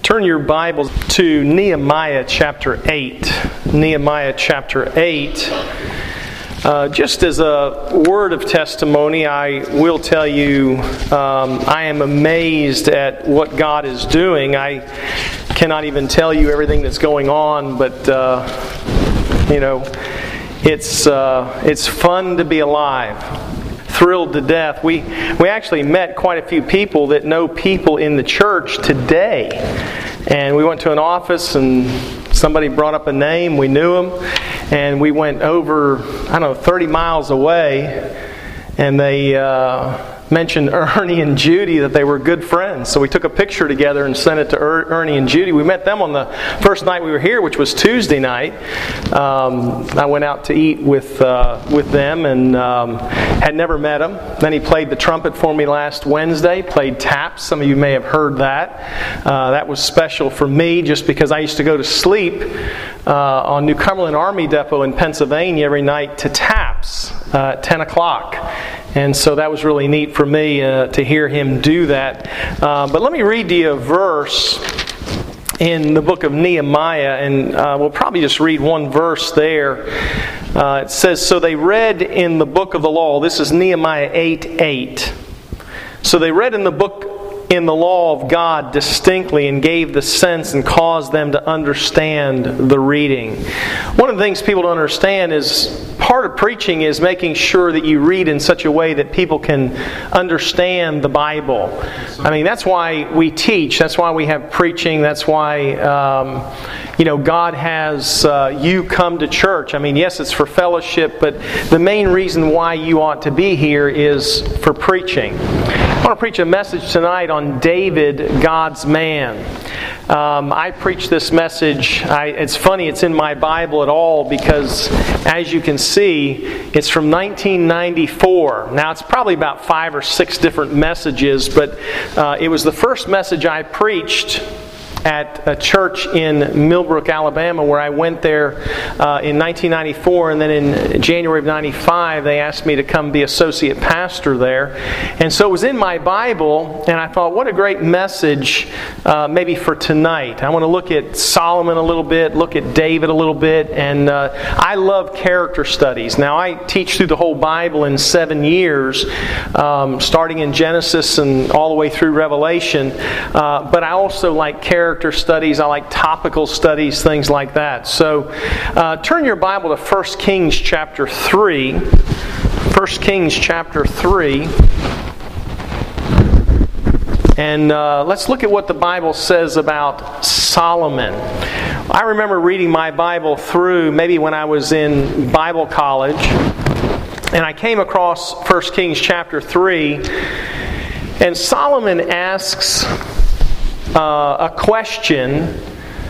Turn your Bibles to Nehemiah chapter 8. Nehemiah chapter 8. Just as a word of testimony, I will tell you I am amazed at what God is doing. I cannot even tell you everything that's going on, but it's fun to be alive. Thrilled to death. We actually met quite a few people that know people in the church today. And we went to an office and somebody brought up a name. We knew him. And we went over, 30 miles away. And they mentioned Ernie and Judy, that they were good friends. So we took a picture together and sent it to Ernie and Judy. We met them on the first night we were here, which was Tuesday night. I went out to eat with them and had never met him. Then he played the trumpet for me last Wednesday, played taps. Some of you may have heard that. That was special for me just because I used to go to sleep on New Cumberland Army Depot in Pennsylvania every night to taps at 10 o'clock. And so that was really neat for me to hear him do that. But let me read to you a verse in the book of Nehemiah, and we'll probably just read one verse there. It says, "So they read in the book of the law." This is Nehemiah 8:8. "So they read in the law of God distinctly and gave the sense and caused them to understand the reading." One of the things people don't understand is part of preaching is making sure that you read in such a way that people can understand the Bible. I mean, that's why we teach. That's why we have preaching. That's why God has you come to church. I mean, yes, it's for fellowship, but the main reason why you ought to be here is for preaching. I want to preach a message tonight on David, God's man. I preached this message. It's funny, it's in my Bible at all because, as you can see, it's from 1994. Now, it's probably about 5 or 6 different messages, but it was the first message I preached at a church in Millbrook, Alabama, where I went there in 1994, and then in January of 95 they asked me to come be associate pastor there. And so it was in my Bible, and I thought, what a great message maybe for tonight. I want to look at Solomon a little bit, look at David a little bit, and I love character studies. Now, I teach through the whole Bible in 7 years, starting in Genesis and all the way through Revelation, but I also like character studies. I like topical studies, things like that. So turn your Bible to 1 Kings chapter 3. 1 Kings chapter 3. And let's look at what the Bible says about Solomon. I remember reading my Bible through maybe when I was in Bible college, and I came across 1 Kings chapter 3, and Solomon asks a question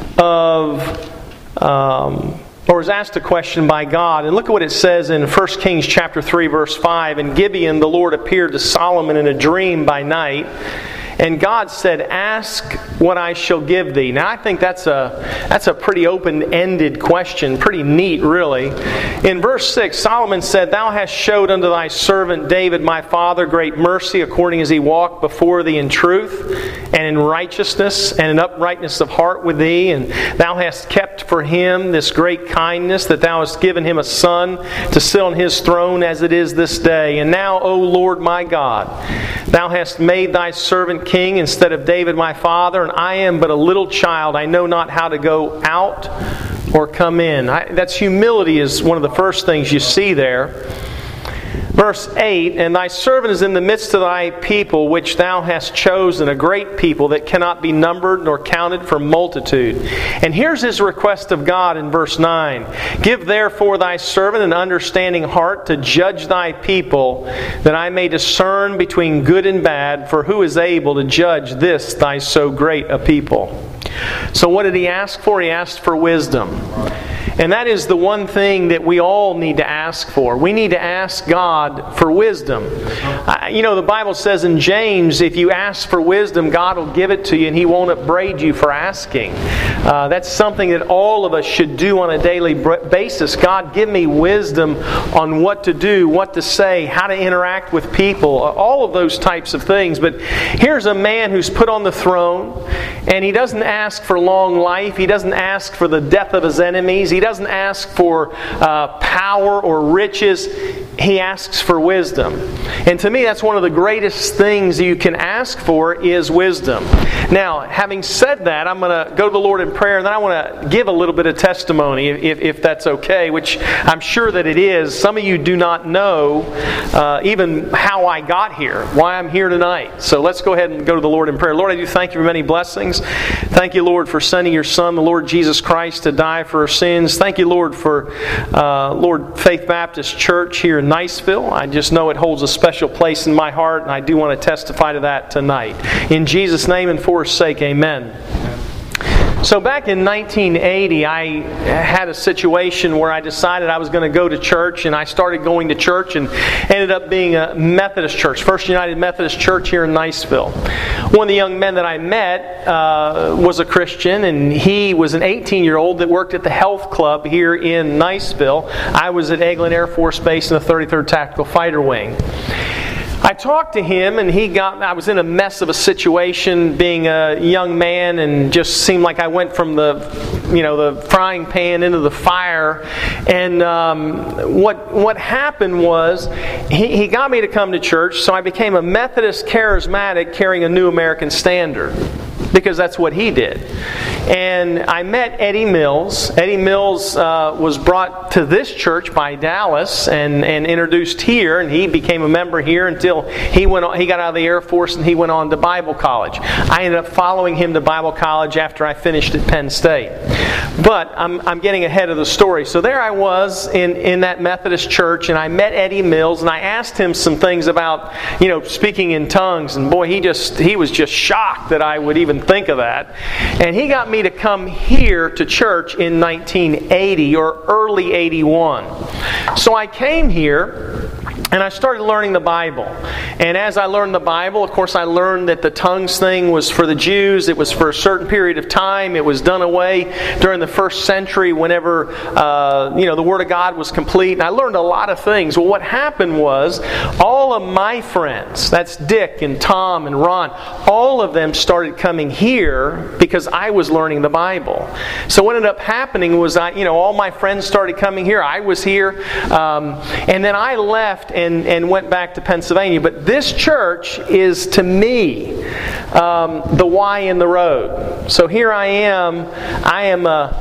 or is asked a question by God. And look at what it says in 1 Kings chapter 3 verse 5. "In Gibeon the Lord appeared to Solomon in a dream by night. And God said, 'Ask what I shall give thee.'" Now, I think that's a pretty open-ended question, pretty neat, really. In verse 6, Solomon said, "Thou hast showed unto thy servant David my father great mercy, according as he walked before thee in truth, and in righteousness, and in uprightness of heart with thee. And thou hast kept for him this great kindness, that thou hast given him a son to sit on his throne as it is this day. And now, O Lord my God, thou hast made thy servant king instead of David my father, and I am but a little child. I know not how to go out or come in." That's humility is one of the first things you see there. Verse 8, "And thy servant is in the midst of thy people, which thou hast chosen, a great people that cannot be numbered nor counted for multitude." And here's his request of God in verse 9. "Give therefore thy servant an understanding heart to judge thy people, that I may discern between good and bad, for who is able to judge this thy so great a people?" So what did he ask for? He asked for wisdom. And that is the one thing that we all need to ask for. We need to ask God for wisdom. The Bible says in James, if you ask for wisdom, God will give it to you and He won't upbraid you for asking. That's something that all of us should do on a daily basis. God, give me wisdom on what to do, what to say, how to interact with people, all of those types of things. But here's a man who's put on the throne, and he doesn't ask for long life. He doesn't ask for the death of his enemies. He doesn't ask for power or riches. He asks for wisdom. And to me, that's one of the greatest things you can ask for is wisdom. Now, having said that, I'm going to go to the Lord in prayer, and then I want to give a little bit of testimony, if that's okay, which I'm sure that it is. Some of you do not know even how I got here, why I'm here tonight. So let's go ahead and go to the Lord in prayer. Lord, I do thank You for many blessings. Thank You, Lord, for sending Your Son, the Lord Jesus Christ, to die for our sins. Thank You, Lord, for Lord Faith Baptist Church here in Niceville. I just know it holds a special place in my heart, and I do want to testify to that tonight. In Jesus' name and for His sake, amen. So back in 1980, I had a situation where I decided I was going to go to church, and I started going to church and ended up being a Methodist church, First United Methodist Church here in Niceville. One of the young men that I met was a Christian, and he was an 18-year-old that worked at the health club here in Niceville. I was at Eglin Air Force Base in the 33rd Tactical Fighter Wing. I talked to him, and I was in a mess of a situation being a young man, and just seemed like I went from the frying pan into the fire. And what happened was he got me to come to church, so I became a Methodist charismatic carrying a New American Standard, because that's what he did. And I met Eddie Mills. Eddie Mills was brought to this church by Dallas and introduced here, and he became a member here until he got out of the Air Force and he went on to Bible college. I ended up following him to Bible college after I finished at Penn State. But I'm getting ahead of the story. So there I was in that Methodist church, and I met Eddie Mills, and I asked him some things about speaking in tongues, and boy, he was just shocked that I would even think of that. And he got me to come here to church in 1980 or early 81. So I came here and I started learning the Bible. And as I learned the Bible, of course, I learned that the tongues thing was for the Jews. It was for a certain period of time. It was done away during the first century whenever the Word of God was complete. And I learned a lot of things. Well, what happened was all of my friends, that's Dick and Tom and Ron, all of them started coming here because I was learning the Bible. So what ended up happening was all my friends started coming here. I was here. And then I left and went back to Pennsylvania. But this church is, to me, the Y in the road. So here I am. I am a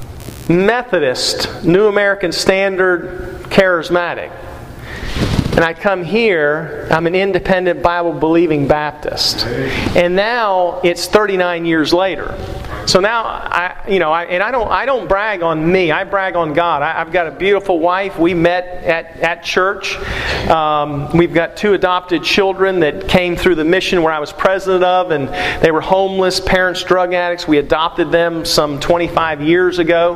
Methodist, New American Standard, charismatic. And I come here, I'm an independent Bible-believing Baptist. And now it's 39 years later. So now, I don't brag on me. I brag on God. I've got a beautiful wife. We met at church. We've got 2 adopted children that came through the mission where I was president of, and they were homeless, parents drug addicts. We adopted them some 25 years ago.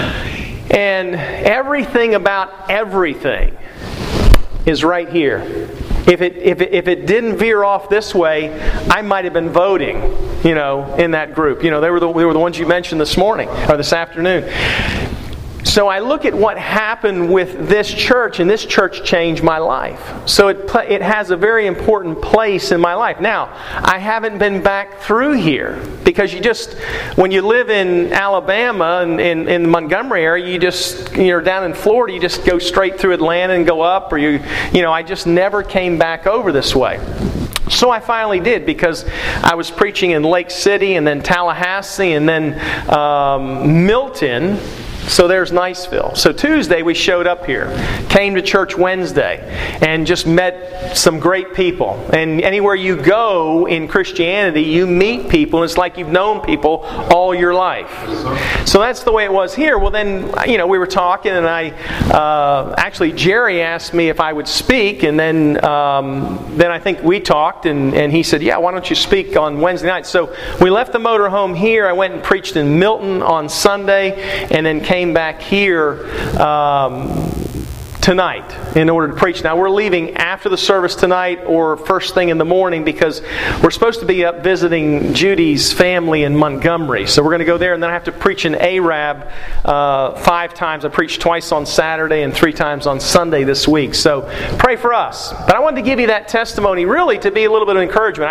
And everything about everything is right here. If it didn't veer off this way, I might have been voting, in that group. They were the ones you mentioned this morning or this afternoon. So I look at what happened with this church, and this church changed my life. So it has a very important place in my life. Now, I haven't been back through here because when you live in Alabama and in the Montgomery area, you're down in Florida, you just go straight through Atlanta and go up, or I just never came back over this way. So I finally did, because I was preaching in Lake City and then Tallahassee and then Milton. So there's Niceville. So Tuesday we showed up here, came to church Wednesday, and just met some great people. And anywhere you go in Christianity, you meet people, and it's like you've known people all your life. So that's the way it was here. Well, then, we were talking, and actually Jerry asked me if I would speak, and then I think we talked, and he said, yeah, why don't you speak on Wednesday night? So we left the motorhome here. I went and preached in Milton on Sunday, and then came came back here tonight in order to preach. Now we're leaving after the service tonight or first thing in the morning because we're supposed to be up visiting Judy's family in Montgomery. So we're going to go there, and then I have to preach in Arab 5 times. I preached twice on Saturday and 3 times on Sunday this week. So pray for us. But I wanted to give you that testimony really to be a little bit of encouragement.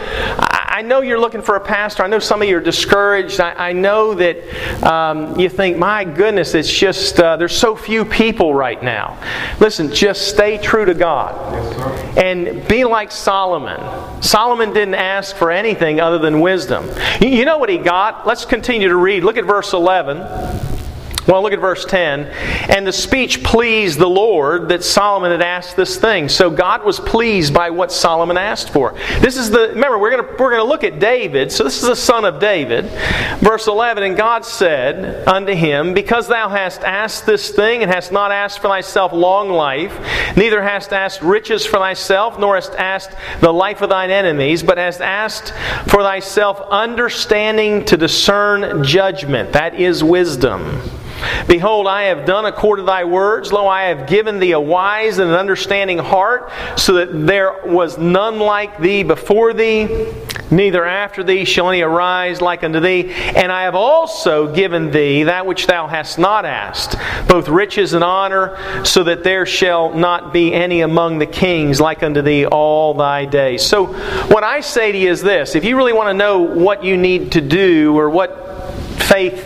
I know you're looking for a pastor. I know some of you are discouraged. I know that you think, my goodness, it's just there's so few people right now. Listen, just stay true to God. Yes, and be like Solomon. Solomon didn't ask for anything other than wisdom. You know what he got? Let's continue to read. Look at verse 11. Well, look at verse 10. And the speech pleased the Lord that Solomon had asked this thing. So God was pleased by what Solomon asked for. Remember, we're going to look at David. So this is the son of David. Verse 11, and God said unto him, because thou hast asked this thing, and hast not asked for thyself long life, neither hast asked riches for thyself, nor hast asked the life of thine enemies, but hast asked for thyself understanding to discern judgment. That is wisdom. Behold, I have done according to thy words. Lo, I have given thee a wise and an understanding heart, so that there was none like thee before thee, neither after thee shall any arise like unto thee. And I have also given thee that which thou hast not asked, both riches and honor, so that there shall not be any among the kings like unto thee all thy days. So what I say to you is this: if you really want to know what you need to do, or what faith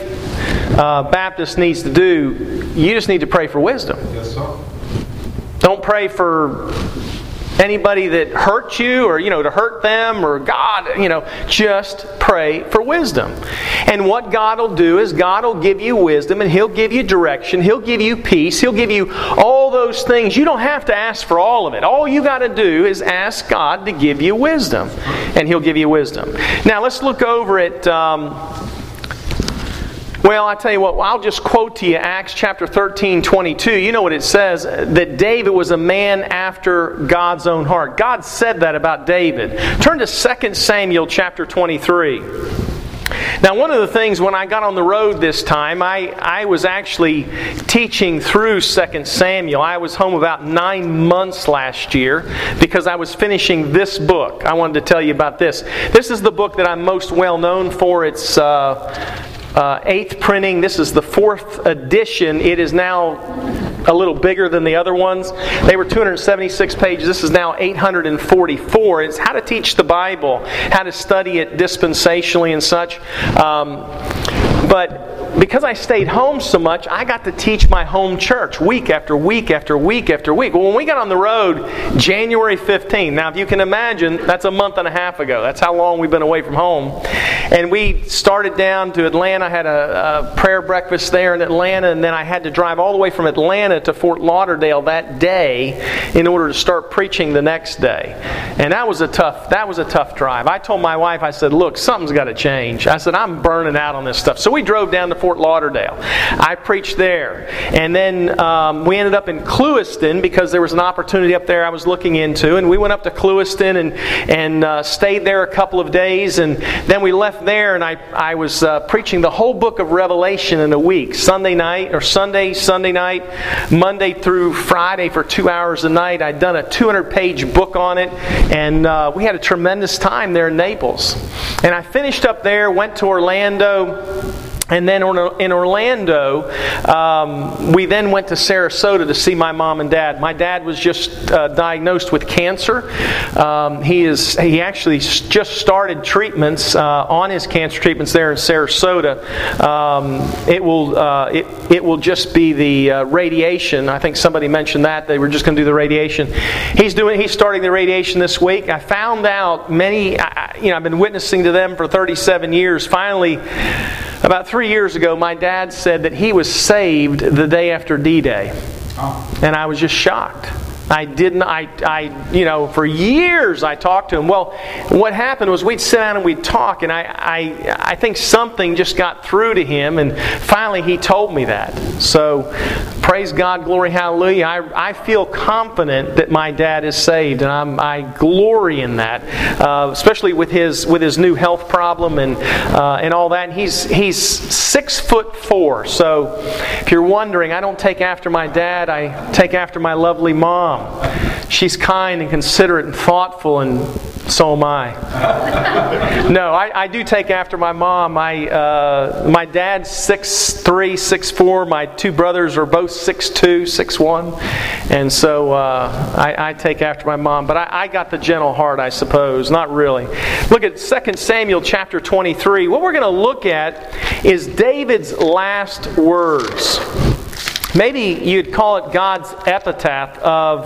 Baptist needs to do, you just need to pray for wisdom. Yes, sir. Don't pray for anybody that hurt you, or to hurt them, or God. Just pray for wisdom. And what God will do is God will give you wisdom, and He'll give you direction. He'll give you peace. He'll give you all those things. You don't have to ask for all of it. All you got to do is ask God to give you wisdom, and He'll give you wisdom. Now let's look over at well, I tell you what, I'll just quote to you Acts chapter 13:22. You know what it says, that David was a man after God's own heart. God said that about David. Turn to 2 Samuel chapter 23. Now, one of the things when I got on the road this time, I was actually teaching through 2 Samuel. I was home about 9 months last year because I was finishing this book. I wanted to tell you about this. This is the book that I'm most well known for. It's 8th printing. This is the 4th edition. It is now a little bigger than the other ones. They were 276 pages. This is now 844. It's how to teach the Bible, how to study it dispensationally and such. But because I stayed home so much, I got to teach my home church week after week after week after week. Well, when we got on the road, January 15th, now if you can imagine, that's a month and a half ago. That's how long we've been away from home. And we started down to Atlanta. I had a prayer breakfast there in Atlanta, and then I had to drive all the way from Atlanta to Fort Lauderdale that day in order to start preaching the next day. And that was a tough drive. I told my wife, I said, look, something's got to change. I said, I'm burning out on this stuff. So we drove down to Fort Lauderdale. I preached there. And then we ended up in Clewiston because there was an opportunity up there I was looking into. And we went up to Clewiston and stayed there a couple of days. And then we left there, and I was preaching the whole book of Revelation in a week. Sunday night, Monday through Friday for 2 hours a night. I'd done a 200-page book on it. And we had a tremendous time there in Naples. And I finished up there, went to Orlando. And then in Orlando, we then went to Sarasota to see my mom and dad. My dad was just diagnosed with cancer. He actually just started treatments on his cancer treatments there in Sarasota. It will just be the radiation. I think somebody mentioned that they were just going to do the radiation. He's starting the radiation this week. I found out I've been witnessing to them for 37 years. Finally, about 3 years ago, my dad said that he was saved the day after D-Day. Oh. And I was just shocked. For years I talked to him. Well, what happened was we'd sit down and we'd talk, and I think something just got through to him, and finally he told me that. So, praise God, glory, hallelujah. I feel confident that my dad is saved, and I glory in that, especially with his new health problem and all that. And he's 6'4", so if you're wondering, I don't take after my dad. I take after my lovely mom. She's kind and considerate and thoughtful, and so am I. No, I do take after my mom. My dad's 6'3", 6'4". My two brothers are both 6'2", 6'1". And so I take after my mom. But I got the gentle heart, I suppose. Not really. Look at 2 Samuel chapter 23. What we're going to look at is David's last words. Maybe you'd call it God's epitaph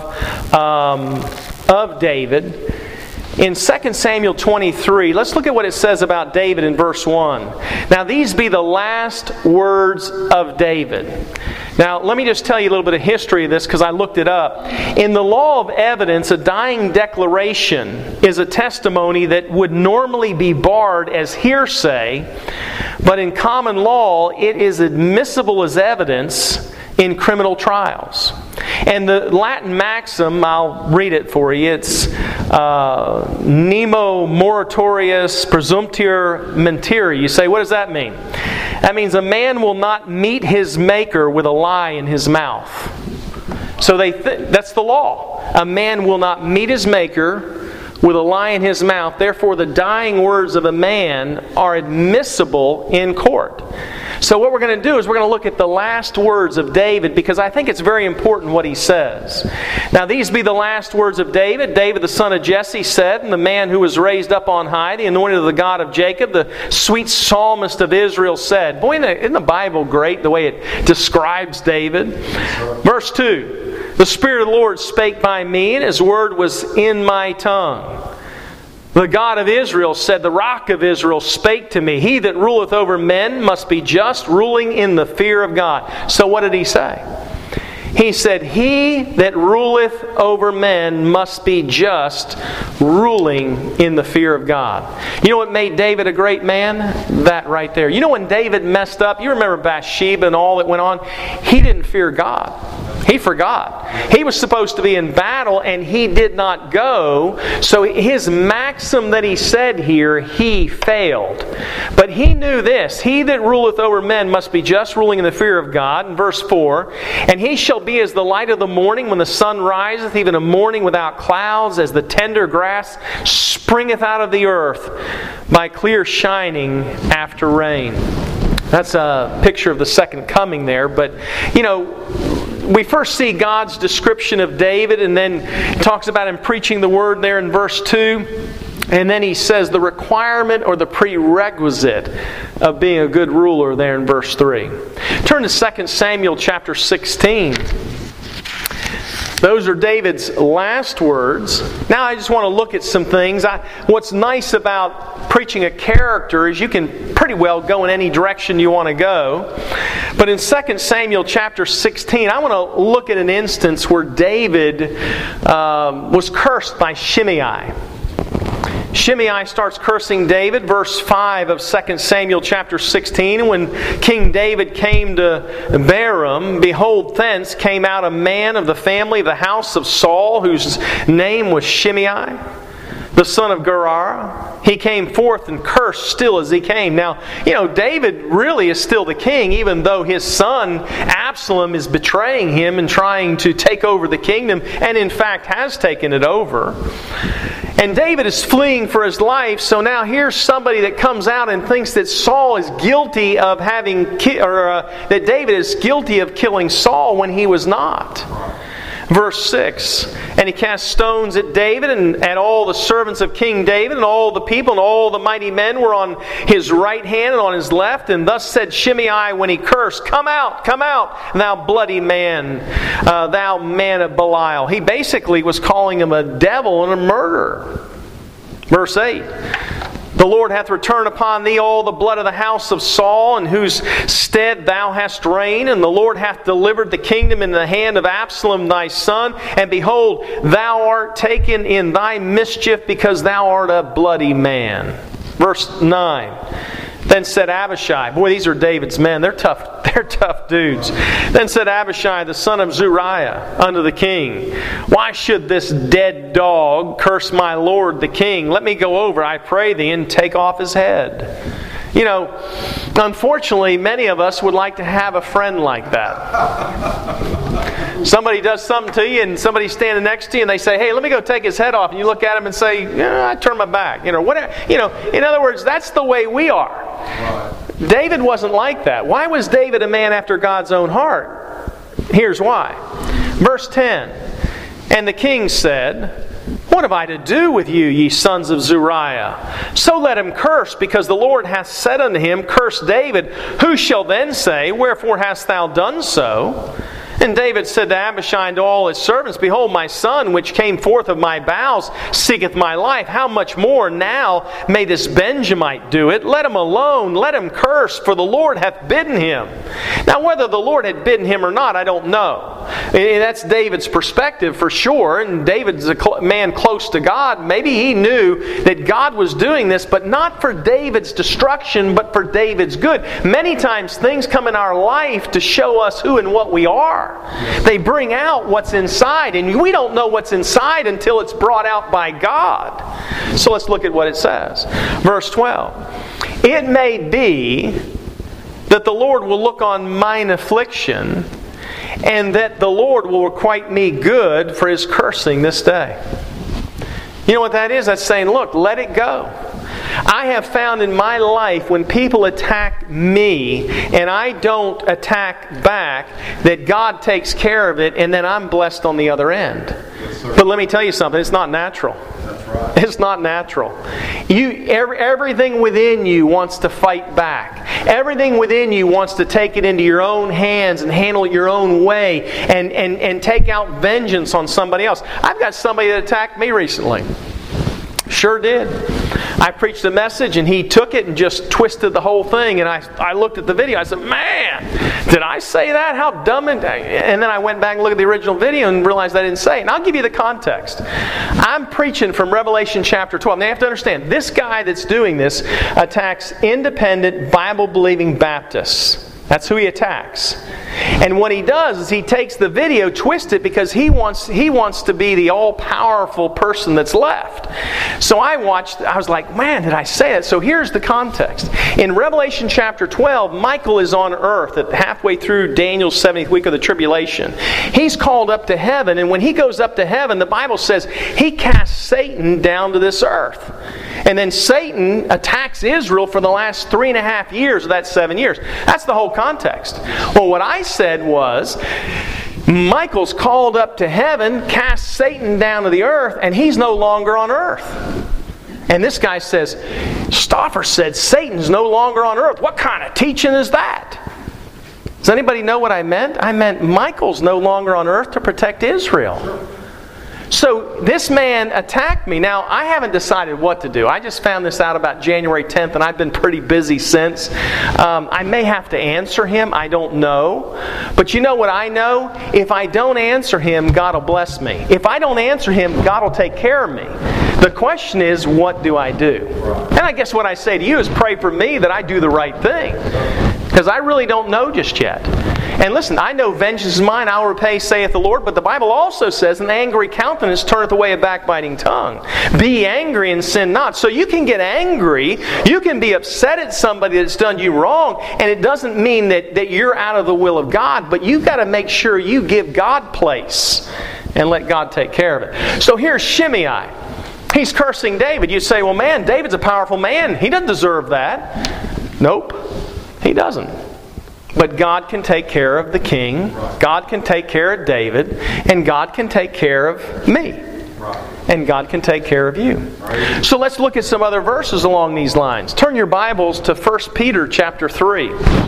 of David. In 2 Samuel 23, let's look at what it says about David in verse 1. Now these be the last words of David. Now let me just tell you a little bit of history of this because I looked it up. In the law of evidence, a dying declaration is a testimony that would normally be barred as hearsay, but in common law it is admissible as evidence in criminal trials. And the Latin maxim, I'll read it for you, it's nemo moratorius presumptior mentiri. You say, what does that mean? That means a man will not meet his maker with a lie in his mouth. So that's the law. A man will not meet his maker with a lie in his mouth. Therefore, the dying words of a man are admissible in court. So what we're going to do is we're going to look at the last words of David because I think it's very important what he says. Now these be the last words of David. David the son of Jesse said, and the man who was raised up on high, the anointed of the God of Jacob, the sweet psalmist of Israel said. Boy, isn't the Bible great the way it describes David? Verse 2, the Spirit of the Lord spake by me, and His word was in my tongue. The God of Israel said, the Rock of Israel spake to me. He that ruleth over men must be just, ruling in the fear of God. So what did he say? He said, he that ruleth over men must be just, ruling in the fear of God. You know what made David a great man? That right there. You know when David messed up, you remember Bathsheba and all that went on? He didn't fear God. He forgot. He was supposed to be in battle and he did not go. So his maxim that he said here, he failed. But he knew this. He that ruleth over men must be just, ruling in the fear of God. In verse 4, and he shall be as the light of the morning when the sun riseth, even a morning without clouds, as the tender grass springeth out of the earth by clear shining after rain. That's a picture of the second coming there. But, we first see God's description of David, and then talks about him preaching the word there in verse 2. And then he says the requirement or the prerequisite of being a good ruler there in verse 3. Turn to 2 Samuel chapter 16. Those are David's last words. Now I just want to look at some things. What's nice about preaching a character is you can pretty well go in any direction you want to go. But in 2 Samuel chapter 16, I want to look at an instance where David was cursed by Shimei. Shimei starts cursing David, verse 5 of 2 Samuel chapter 16. And when King David came to Baram, behold, thence came out a man of the family of the house of Saul, whose name was Shimei, the son of Gerar. He came forth and cursed still as he came. Now, David really is still the king, even though his son Absalom is betraying him and trying to take over the kingdom, and in fact has taken it over. And David is fleeing for his life, so now here's somebody that comes out and thinks that Saul is guilty of that David is guilty of killing Saul when he was not. Verse 6, and he cast stones at David and at all the servants of King David, and all the people and all the mighty men were on his right hand and on his left. And thus said Shimei when he cursed, Come out, thou bloody man, thou man of Belial. He basically was calling him a devil and a murderer. Verse 8, The Lord hath returned upon thee all the blood of the house of Saul, in whose stead thou hast reigned. And the Lord hath delivered the kingdom in the hand of Absalom thy son. And behold, thou art taken in thy mischief, because thou art a bloody man. Verse 9. Then said Abishai, boy, these are David's men. They're tough dudes. Then said Abishai, the son of Zeruiah, unto the king, why should this dead dog curse my lord the king? Let me go over, I pray thee, and take off his head. You know, unfortunately, many of us would like to have a friend like that. Somebody does something to you, and somebody's standing next to you, and they say, hey, let me go take his head off. And you look at him and say, yeah, I turn my back. Whatever. In other words, that's the way we are. Right. David wasn't like that. Why was David a man after God's own heart? Here's why. Verse 10. And the king said, what have I to do with you, ye sons of Zeruiah? So let him curse, because the Lord hath said unto him, curse David. Who shall then say, wherefore hast thou done so? And David said to Abishai and to all his servants, behold, my son, which came forth of my bowels, seeketh my life. How much more now may this Benjamite do it? Let him alone, let him curse, for the Lord hath bidden him. Now, whether the Lord had bidden him or not, I don't know. And that's David's perspective for sure. And David's a man close to God. Maybe he knew that God was doing this, but not for David's destruction, but for David's good. Many times things come in our life to show us who and what we are. They bring out what's inside, and we don't know what's inside until it's brought out by God. So let's look at what it says. Verse 12. It may be that the Lord will look on mine affliction, and that the Lord will requite me good for his cursing this day. You know what that is? That's saying, look, let it go. I have found in my life when people attack me and I don't attack back, that God takes care of it, and then I'm blessed on the other end. Yes, but let me tell you something, it's not natural. That's right. It's not natural. Everything within you wants to fight back. Everything within you wants to take it into your own hands and handle it your own way and take out vengeance on somebody else. I've got somebody that attacked me recently. Sure did. I preached a message and he took it and just twisted the whole thing, and I looked at the video. I said, man, did I say that? How dumb. And then I went back and looked at the original video and realized I didn't say it. And I'll give you the context. I'm preaching from Revelation chapter 12. Now you have to understand, this guy that's doing this attacks independent Bible-believing Baptists. That's who he attacks. And what he does is he takes the video, twists it, because he wants to be the all-powerful person that's left. So I was like, man, did I say that? So here's the context. In Revelation chapter 12, Michael is on earth at halfway through Daniel's 70th week of the tribulation. He's called up to heaven, and when he goes up to heaven, the Bible says he casts Satan down to this earth. And then Satan attacks Israel for the last 3.5 years of that 7 years. That's the whole context. Well, what I said was, Michael's called up to heaven, casts Satan down to the earth, and he's no longer on earth. And this guy says, Stauffer said Satan's no longer on earth. What kind of teaching is that? Does anybody know what I meant? I meant Michael's no longer on earth to protect Israel. So this man attacked me. Now, I haven't decided what to do. I just found this out about January 10th, and I've been pretty busy since. I may have to answer him. I don't know. But you know what I know? If I don't answer him, God will bless me. If I don't answer him, God will take care of me. The question is, what do I do? And I guess what I say to you is pray for me that I do the right thing. Because I really don't know just yet. And listen, I know vengeance is mine, I will repay, saith the Lord. But the Bible also says, an angry countenance turneth away a backbiting tongue. Be angry and sin not. So you can get angry, you can be upset at somebody that's done you wrong, and it doesn't mean that you're out of the will of God, but you've got to make sure you give God place and let God take care of it. So here's Shimei. He's cursing David. You say, well, man, David's a powerful man. He doesn't deserve that. Nope, he doesn't. But God can take care of the king. God can take care of David. And God can take care of me. And God can take care of you. So let's look at some other verses along these lines. Turn your Bibles to 1 Peter chapter 3.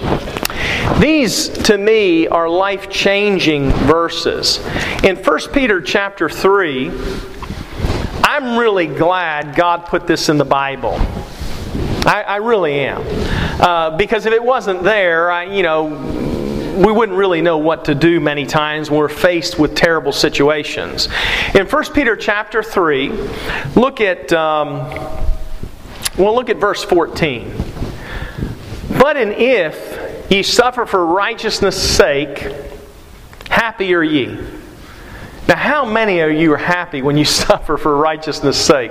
These, to me, are life-changing verses. In 1 Peter chapter 3, I'm really glad God put this in the Bible. I really am. Because if it wasn't there, we wouldn't really know what to do many times when we're faced with terrible situations. In 1 Peter chapter 3, look at verse 14. But if ye suffer for righteousness' sake, happy are ye. Now, how many of you are happy when you suffer for righteousness' sake?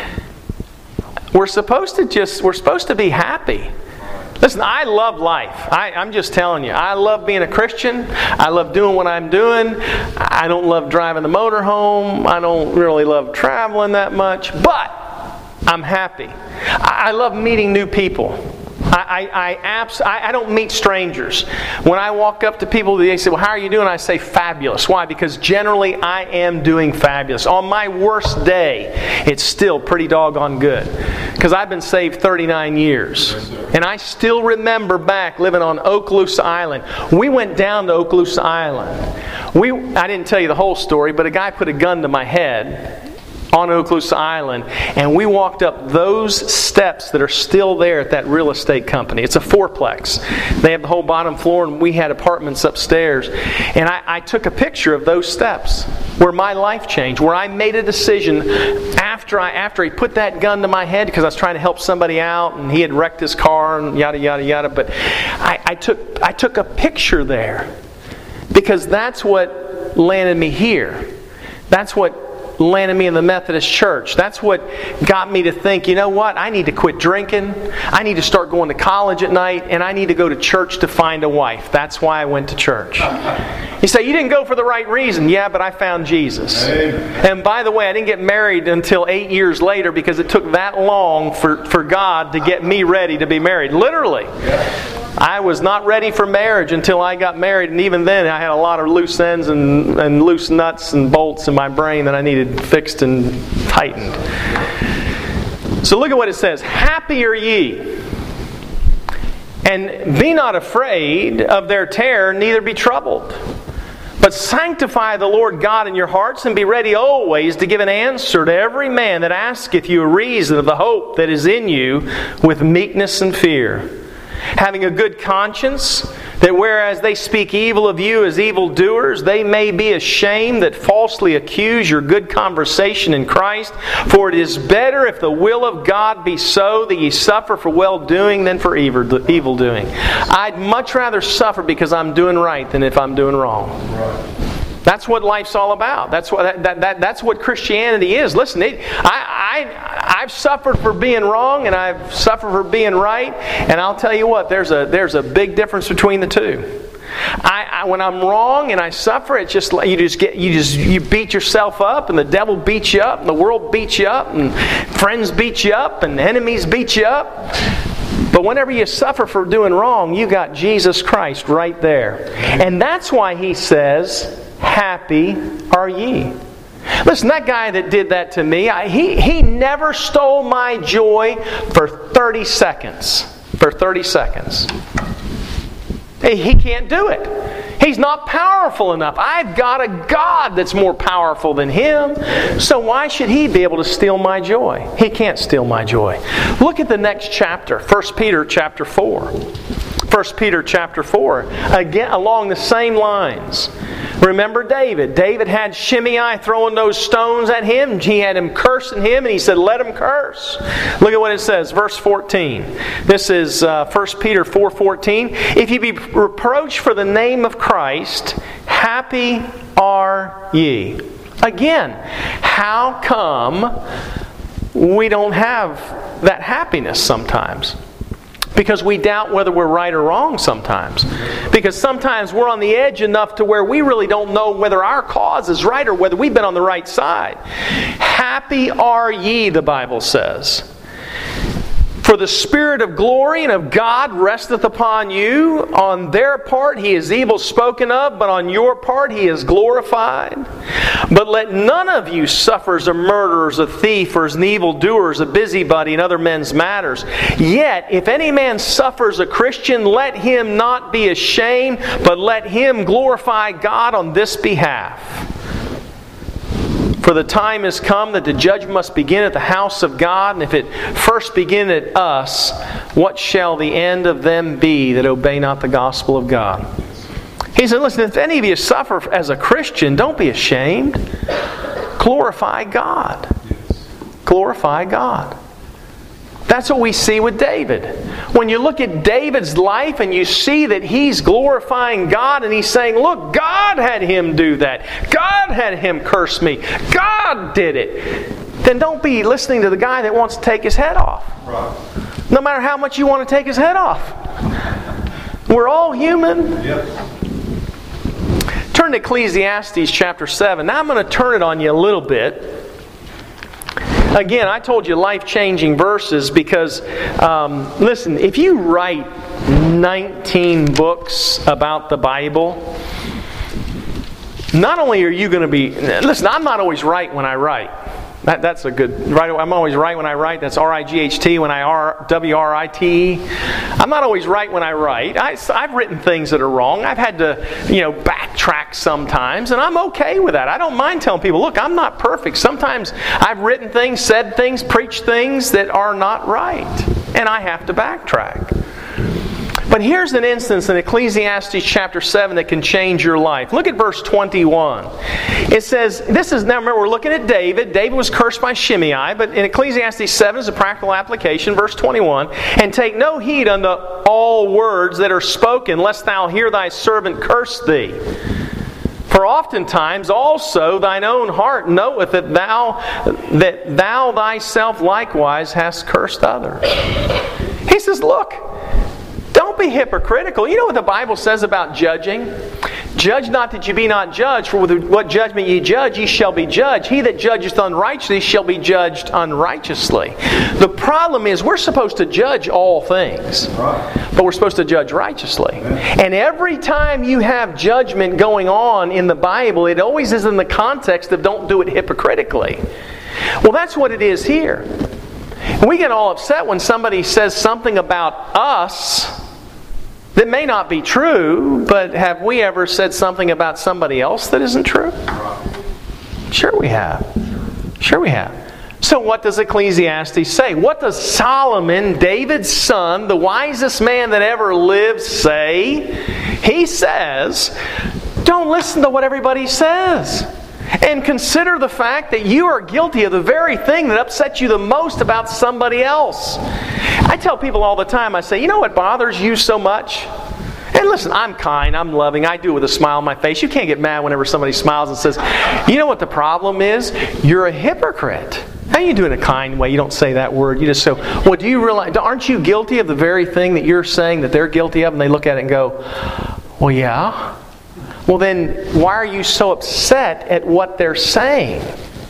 We're supposed to be happy. Listen, I love life. I'm just telling you. I love being a Christian. I love doing what I'm doing. I don't love driving the motorhome. I don't really love traveling that much. But I'm happy. I love meeting new people. I don't meet strangers. When I walk up to people, they say, well, how are you doing? I say, fabulous. Why? Because generally I am doing fabulous. On my worst day, it's still pretty doggone good. Because I've been saved 39 years. And I still remember back living on Okaloosa Island. We went down to Okaloosa Island. I didn't tell you the whole story, but a guy put a gun to my head on Okaloosa Island, and we walked up those steps that are still there at that real estate company. It's a fourplex. They have the whole bottom floor, and we had apartments upstairs. And I took a picture of those steps where my life changed, where I made a decision after he put that gun to my head because I was trying to help somebody out, and he had wrecked his car and yada yada yada. But I took a picture there because that's what landed me here. That's what landed me in the Methodist Church. That's what got me to think, you know what? I need to quit drinking. I need to start going to college at night, and I need to go to church to find a wife. That's why I went to church. You say, you didn't go for the right reason. Yeah, but I found Jesus. Amen. And by the way, I didn't get married until 8 years later because it took that long for God to get me ready to be married. Literally. I was not ready for marriage until I got married, and even then I had a lot of loose ends and loose nuts and bolts in my brain that I needed fixed and tightened. So look at what it says. Happy are ye, and be not afraid of their terror, neither be troubled. But sanctify the Lord God in your hearts, and be ready always to give an answer to every man that asketh you a reason of the hope that is in you with meekness and fear. Having a good conscience, that whereas they speak evil of you as evildoers, they may be ashamed that falsely accuse your good conversation in Christ. For it is better, if the will of God be so, that ye suffer for well-doing than for evil-doing. I'd much rather suffer because I'm doing right than if I'm doing wrong. That's what life's all about. That's what Christianity is. Listen, I've suffered for being wrong, and I've suffered for being right. And I'll tell you what, there's a big difference between the two. When I'm wrong and I suffer, it's just like you beat yourself up, and the devil beats you up, and the world beats you up, and friends beat you up, and enemies beat you up. But whenever you suffer for doing wrong, you got Jesus Christ right there. And that's why he says, happy are ye. Listen, that guy that did that to me, he never stole my joy for 30 seconds. For 30 seconds. He can't do it. He's not powerful enough. I've got a God that's more powerful than him. So why should he be able to steal my joy? He can't steal my joy. Look at the next chapter, 1 Peter chapter 4. 1 Peter chapter 4. Again, along the same lines. Remember David. David had Shimei throwing those stones at him. He had him cursing him, and he said, let him curse. Look at what it says, verse 14. This is 1 Peter 4:14. If ye be reproached for the name of Christ, happy are ye. Again, how come we don't have that happiness sometimes? Because we doubt whether we're right or wrong sometimes. Because sometimes we're on the edge enough to where we really don't know whether our cause is right or whether we've been on the right side. Happy are ye, the Bible says. For the Spirit of glory and of God resteth upon you. On their part he is evil spoken of, but on your part he is glorified. But let none of you suffer as a murderer, as a thief, or as an evildoer, as a busybody in other men's matters. Yet, if any man suffers a Christian, let him not be ashamed, but let him glorify God on this behalf. For the time is come that the judgment must begin at the house of God, and if it first begin at us, what shall the end of them be that obey not the gospel of God? He said, listen, if any of you suffer as a Christian, don't be ashamed. Glorify God. Glorify God. That's what we see with David. When you look at David's life and you see that he's glorifying God and he's saying, look, God had him do that. God had him curse me. God did it. Then don't be listening to the guy that wants to take his head off. Right. No matter how much you want to take his head off. We're all human. Yep. Turn to Ecclesiastes chapter 7. Now I'm going to turn it on you a little bit. Again, I told you life-changing verses because, listen, if you write 19 books about the Bible, not only are you going to be... Listen, I'm not always right when I write. That's a good... Right, I'm always right when I write. That's R-I-G-H-T when I W-R-I-T. I'm not always right when I write. I've written things that are wrong. I've had to, backtrack sometimes, and I'm okay with that. I don't mind telling people, look, I'm not perfect. Sometimes I've written things, said things, preached things that are not right, and I have to backtrack. But here's an instance in Ecclesiastes chapter 7 that can change your life. Look at verse 21. It says, now remember we're looking at David. David was cursed by Shimei, but in Ecclesiastes 7 is a practical application. Verse 21, and take no heed unto all words that are spoken, lest thou hear thy servant curse thee. For oftentimes also thine own heart knoweth that thou thyself likewise hast cursed others. He says, look, don't be hypocritical. You know what the Bible says about judging? Judge not that ye be not judged, for with what judgment ye judge, ye shall be judged. He that judgeth unrighteously shall be judged unrighteously. The problem is we're supposed to judge all things, but we're supposed to judge righteously. And every time you have judgment going on in the Bible, it always is in the context of don't do it hypocritically. Well, that's what it is here. We get all upset when somebody says something about us that may not be true, but have we ever said something about somebody else that isn't true? Sure we have. Sure we have. So what does Ecclesiastes say? What does Solomon, David's son, the wisest man that ever lived, say? He says, don't listen to what everybody says. And consider the fact that you are guilty of the very thing that upsets you the most about somebody else. I tell people all the time, I say, you know what bothers you so much? And listen, I'm kind, I'm loving, I do it with a smile on my face. You can't get mad whenever somebody smiles and says, you know what the problem is? You're a hypocrite. How you do it in a kind way? You don't say that word. You just say, well, do you realize, aren't you guilty of the very thing that you're saying that they're guilty of? And they look at it and go, well, yeah. Well, then, why are you so upset at what they're saying?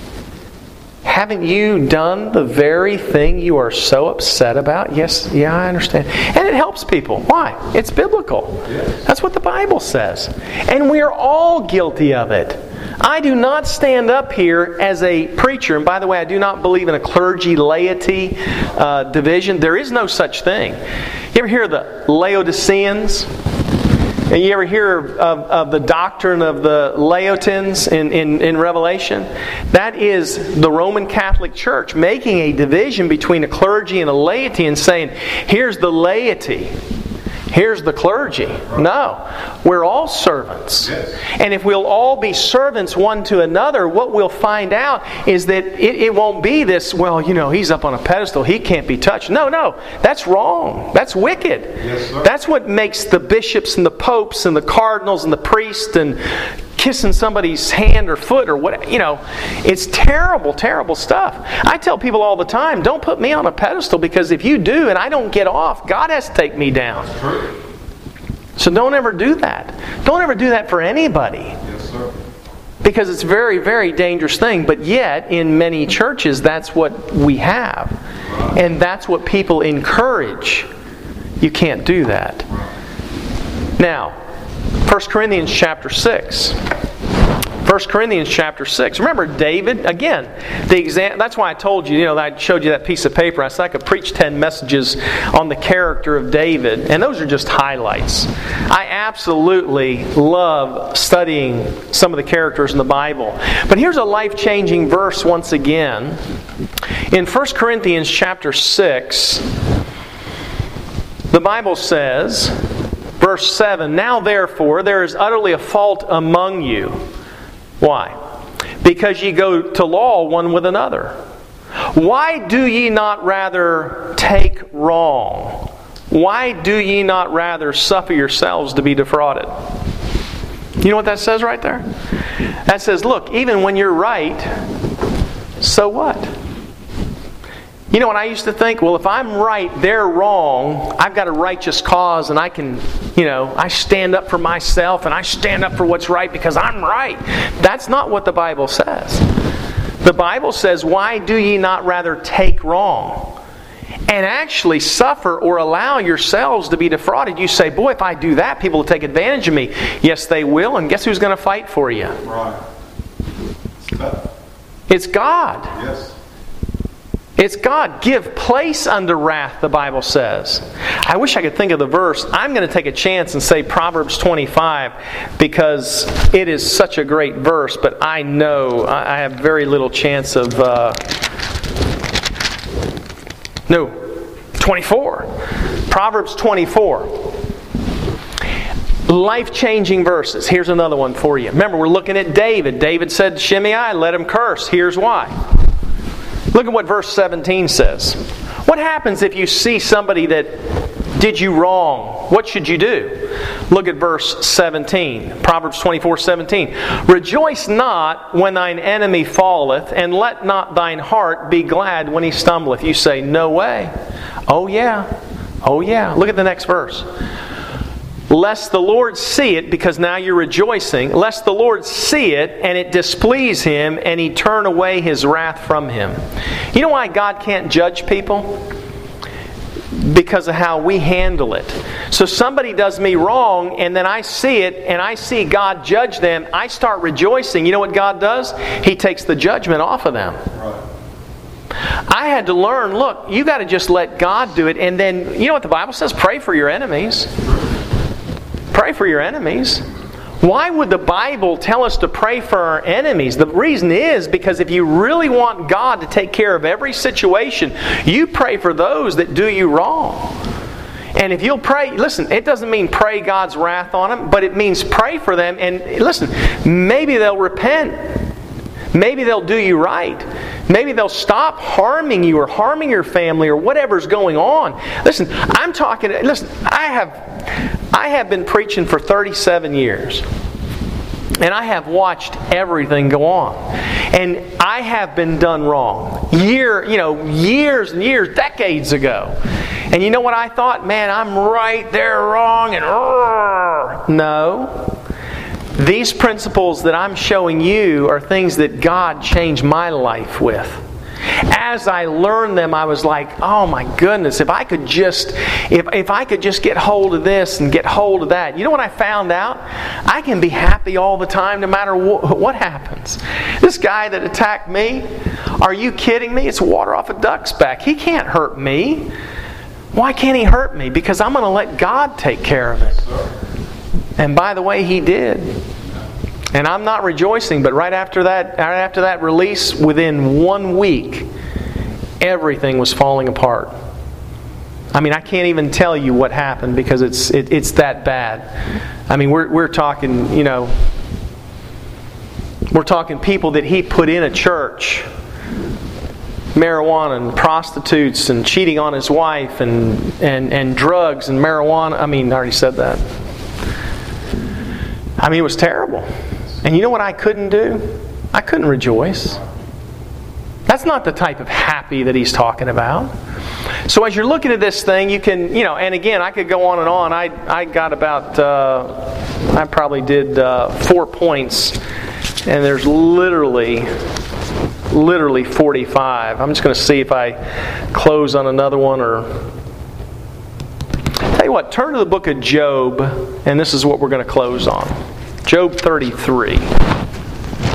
Haven't you done the very thing you are so upset about? Yes, yeah, I understand. And it helps people. Why? It's biblical. That's what the Bible says. And we are all guilty of it. I do not stand up here as a preacher, and by the way, I do not believe in a clergy-laity division. There is no such thing. You ever hear of the Laodiceans? And you ever hear of the doctrine of the Laotins in Revelation? That is the Roman Catholic Church making a division between a clergy and a laity and saying, here's the laity, here's the clergy. No, we're all servants. And if we'll all be servants one to another, what we'll find out is that it won't be this, well, he's up on a pedestal, he can't be touched. No, that's wrong. That's wicked. That's what makes the bishops and the popes and the cardinals and the priests and kissing somebody's hand or foot or what, it's terrible, terrible stuff. I tell people all the time, don't put me on a pedestal, because if you do and I don't get off, God has to take me down. So don't ever do that. Don't ever do that for anybody. Yes, sir. Because it's a very, very dangerous thing. But yet, in many churches, that's what we have. And that's what people encourage. You can't do that. Now, 1 Corinthians chapter 6. 1 1 Corinthians chapter 6. Remember David, again, that's why I told you, I showed you that piece of paper. I said I could preach 10 messages on the character of David, and those are just highlights. I absolutely love studying some of the characters in the Bible. But here's a life-changing verse once again. In 1 Corinthians chapter 6, the Bible says, verse 7, "Now therefore there is utterly a fault among you." Why? "Because ye go to law one with another. Why do ye not rather take wrong? Why do ye not rather suffer yourselves to be defrauded?" You know what that says right there? That says, look, even when you're right, so what? You know what I used to think? Well, if I'm right, they're wrong. I've got a righteous cause and I can, I stand up for myself and I stand up for what's right because I'm right. That's not what the Bible says. The Bible says, "Why do ye not rather take wrong and actually suffer or allow yourselves to be defrauded?" You say, "Boy, if I do that, people will take advantage of me." Yes, they will. And guess who's going to fight for you? Right. It's God. Yes. It's God. "Give place unto wrath," the Bible says. I wish I could think of the verse. I'm going to take a chance and say Proverbs 25 because it is such a great verse, but I know I have very little chance of... 24. Proverbs 24. Life-changing verses. Here's another one for you. Remember, we're looking at David. David said to Shimei, "Let him curse." Here's why. Look at what verse 17 says. What happens if you see somebody that did you wrong? What should you do? Look at verse 17. Proverbs 24:17. "Rejoice not when thine enemy falleth, and let not thine heart be glad when he stumbleth." You say, "No way." Oh yeah. Oh yeah. Look at the next verse. "Lest the Lord see it," because now you're rejoicing, "lest the Lord see it, and it displease Him, and He turn away His wrath from him." You know why God can't judge people? Because of how we handle it. So somebody does me wrong, and then I see it, and I see God judge them, I start rejoicing. You know what God does? He takes the judgment off of them. Right. I had to learn, look, you got to just let God do it, and then, you know what the Bible says? Pray for your enemies. Pray for your enemies. Why would the Bible tell us to pray for our enemies? The reason is because if you really want God to take care of every situation, you pray for those that do you wrong. And if you'll pray, listen, it doesn't mean pray God's wrath on them, but it means pray for them. And listen, maybe they'll repent. Maybe they'll do you right. Maybe they'll stop harming you or harming your family or whatever's going on. Listen, I have been preaching for 37 years. And I have watched everything go on. And I have been done wrong. Years and years, decades ago. And you know what I thought? Man, I'm right, they're wrong, and no. These principles that I'm showing you are things that God changed my life with. As I learned them, I was like, oh my goodness, if I could just get hold of this and get hold of that. You know what I found out? I can be happy all the time no matter what happens. This guy that attacked me, are you kidding me? It's water off a duck's back. He can't hurt me. Why can't he hurt me? Because I'm going to let God take care of it. And by the way, He did. And I'm not rejoicing, but right after that release, within 1 week, everything was falling apart. I mean, I can't even tell you what happened because it's that bad. I mean, we're talking, we're talking people that he put in a church. Marijuana and prostitutes and cheating on his wife and drugs and marijuana. I mean, I already said that. I mean, it was terrible. And you know what I couldn't do? I couldn't rejoice. That's not the type of happy that he's talking about. So as you're looking at this thing, you can, and again, I could go on and on. I got about, I probably did 4 points, and there's literally 45. I'm just going to see if I close on another one or... Tell you what, turn to the book of Job, and this is what we're going to close on. Job 33.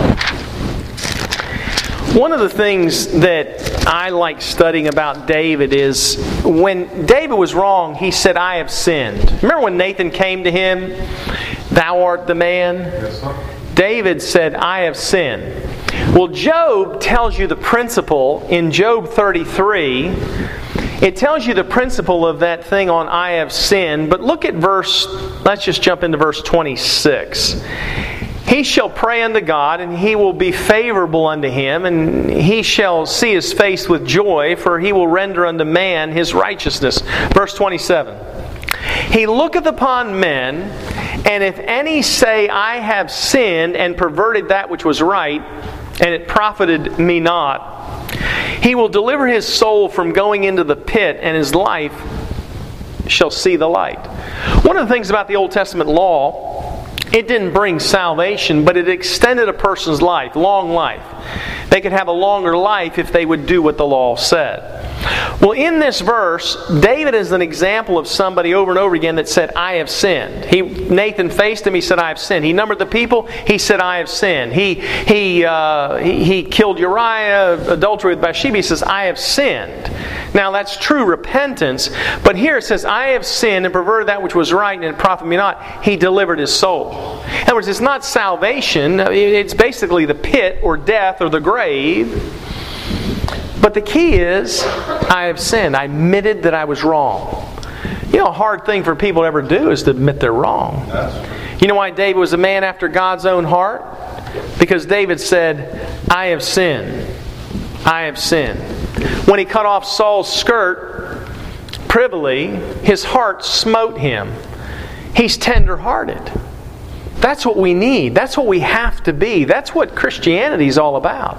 One of the things that I like studying about David is when David was wrong, he said, I have sinned. Remember when Nathan came to him, thou art the man? Yes, sir. David said, I have sinned. Well, Job tells you the principle in Job 33. It tells you the principle of that thing on I have sinned. But look at let's just jump into verse 26. He shall pray unto God, and He will be favorable unto him, and he shall see His face with joy, for He will render unto man his righteousness. Verse 27. He looketh upon men, and if any say, I have sinned, and perverted that which was right, and it profited me not, He will deliver his soul from going into the pit, and his life shall see the light. One of the things about the Old Testament law, it didn't bring salvation, but it extended a person's life, long life. They could have a longer life if they would do what the law said. Well, in this verse, David is an example of somebody over and over again that said, I have sinned. Nathan faced him, he said, I have sinned. He numbered the people, he said, I have sinned. He killed Uriah, adultery with Bathsheba, he says, I have sinned. Now that's true repentance, but here it says, I have sinned and perverted that which was right, and it profited me not. He delivered his soul. In other words, it's not salvation, it's basically the pit or death or the grave. But the key is, I have sinned. I admitted that I was wrong. You know, a hard thing for people to ever do is to admit they're wrong. You know why David was a man after God's own heart? Because David said, I have sinned. I have sinned. When he cut off Saul's skirt privily, his heart smote him. He's tender-hearted. That's what we need. That's what we have to be. That's what Christianity is all about.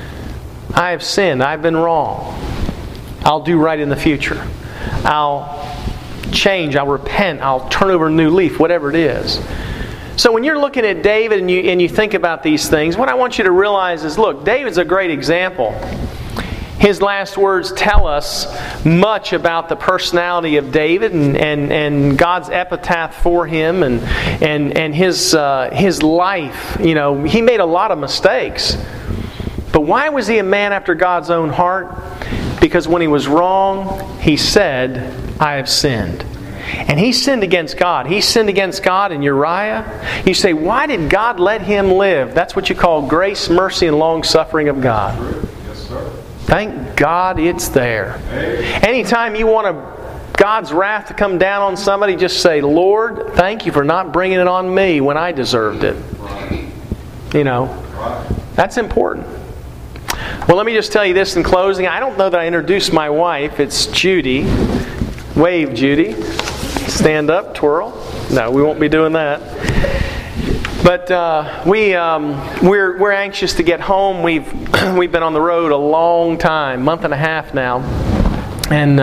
I have sinned. I've been wrong. I'll do right in the future. I'll change. I'll repent. I'll turn over a new leaf, whatever it is. So when you're looking at David and you think about these things, what I want you to realize is, look, David's a great example. His last words tell us much about the personality of David and God's epitaph for him and his life. You know, he made a lot of mistakes. But why was he a man after God's own heart? Because when he was wrong, he said, I have sinned. And he sinned against God. He sinned against God in Uriah. You say, why did God let him live? That's what you call grace, mercy, and long-suffering of God. Yes, sir. Thank God it's there. Anytime you want God's wrath to come down on somebody, just say, Lord, thank you for not bringing it on me when I deserved it. Right. You know, that's important. Well, let me just tell you this in closing. I don't know that I introduced my wife. It's Judy. Wave, Judy. Stand up, twirl. No, we won't be doing that. But we're anxious to get home. We've been on the road a long time, month and a half now, and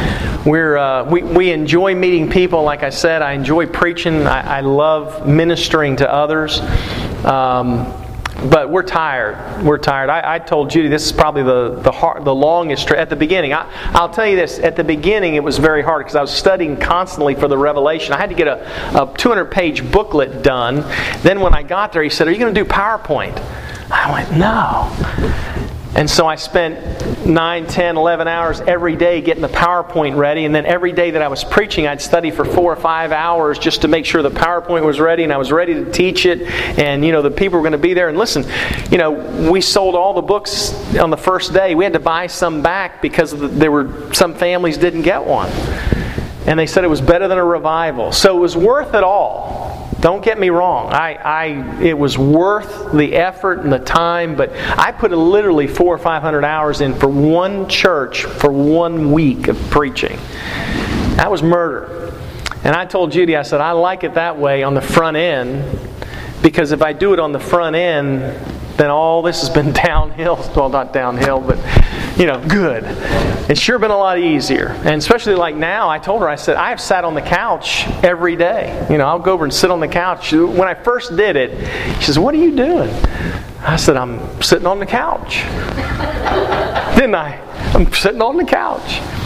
we enjoy meeting people. Like I said, I enjoy preaching. I love ministering to others. But we're tired. We're tired. I told Judy this is probably the longest trip. At the beginning, I'll tell you this. At the beginning, it was very hard because I was studying constantly for the Revelation. I had to get a 200-page booklet done. Then when I got there, he said, "Are you going to do PowerPoint?" I went, "No." And so I spent 9, 10, 11 hours every day getting the PowerPoint ready. And then every day that I was preaching, I'd study for 4 or 5 hours just to make sure the PowerPoint was ready and I was ready to teach it. And, you know, the people were going to be there. And listen, you know, we sold all the books on the first day. We had to buy some back because there were some families didn't get one. And they said it was better than a revival. So it was worth it all. Don't get me wrong. It was worth the effort and the time, but I put literally 400 or 500 hours in for one church for 1 week of preaching. That was murder. And I told Judy, I said, I like it that way on the front end, because if I do it on the front end, then all this has been downhill. Well, not downhill, but, you know, good. It's sure been a lot easier. And especially like now, I told her, I said, I have sat on the couch every day. You know, I'll go over and sit on the couch. When I first did it, she says, "What are you doing?" I said, "I'm sitting on the couch." Didn't I? I'm sitting on the couch.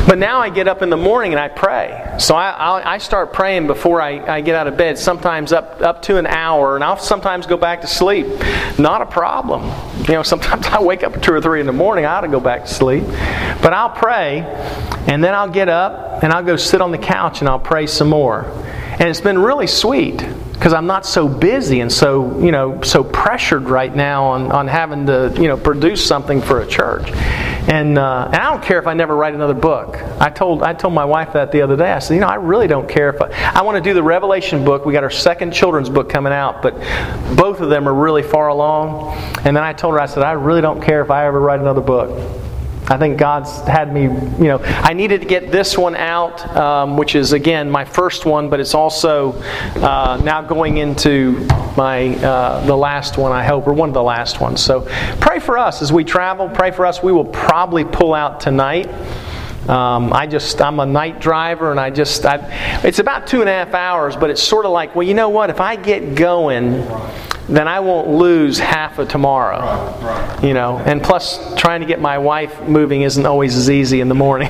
But now I get up in the morning and I pray. So I start praying before I get out of bed, sometimes up to an hour, and I'll sometimes go back to sleep. Not a problem. Sometimes I wake up at 2 or 3 in the morning, I ought to go back to sleep. But I'll pray, and then I'll get up, and I'll go sit on the couch, and I'll pray some more. And it's been really sweet, because I'm not so busy and so pressured right now on having to produce something for a church. And I don't care if I never write another book. I told my wife that the other day. I said, I really don't care if I want to do the Revelation book. We got our second children's book coming out, but both of them are really far along. And then I told her, I said, I really don't care if I ever write another book. I think God's had me, I needed to get this one out, which is, again, my first one, but it's also now going into the last one, I hope, or one of the last ones. So pray for us as we travel. Pray for us. We will probably pull out tonight. I'm a night driver, and it's about 2.5 hours, but it's sort of like, well, you know what? If I get going, then I won't lose half of tomorrow. Right. And plus, trying to get my wife moving isn't always as easy in the morning.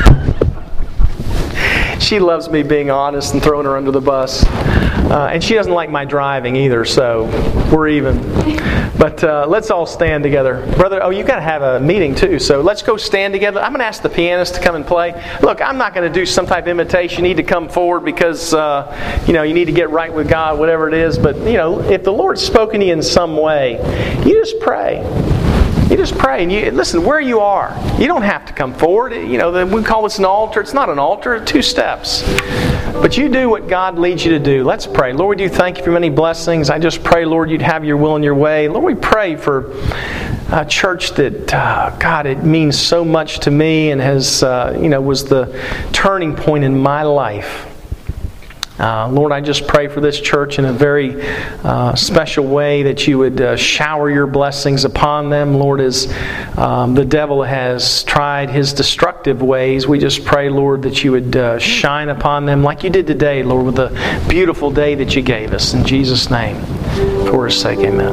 She loves me being honest and throwing her under the bus. And she doesn't like my driving either, so we're even. But let's all stand together. Brother, you got to have a meeting too, so let's go stand together. I'm going to ask the pianist to come and play. Look, I'm not going to do some type of invitation. You need to come forward because, you need to get right with God, whatever it is. But, if the Lord's spoken to you in some way, you just pray. You just pray and you listen where you are. You don't have to come forward. We call this an altar. It's not an altar. 2 steps. But you do what God leads you to do. Let's pray. Lord, we do thank you for many blessings. I just pray, Lord, you'd have your will and your way. Lord, we pray for a church that, God, it means so much to me and has, was the turning point in my life. Lord, I just pray for this church in a very special way that you would shower your blessings upon them. Lord, as the devil has tried his destructive ways, we just pray, Lord, that you would shine upon them like you did today, Lord, with the beautiful day that you gave us. In Jesus' name, for his sake, amen.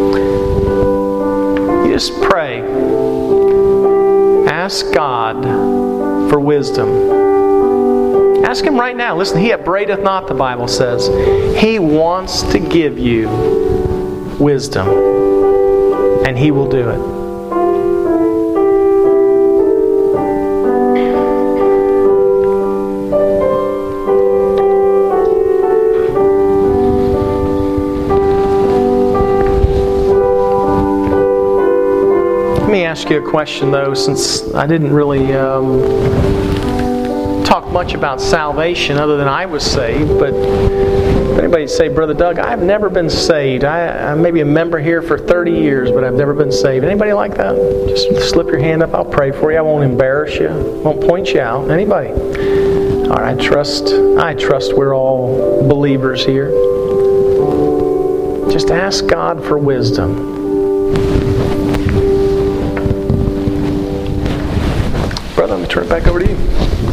You just pray. Ask God for wisdom. Ask him right now. Listen, he upbraideth not, the Bible says. He wants to give you wisdom. And he will do it. Let me ask you a question, though, since I didn't really talk much about salvation other than I was saved, but if anybody say, Brother Doug, I've never been saved. I may be a member here for 30 years, but I've never been saved. Anybody like that? Just slip your hand up. I'll pray for you. I won't embarrass you. Won't point you out. Anybody? All right, I trust we're all believers here. Just ask God for wisdom. Brother, let me turn it back over to you.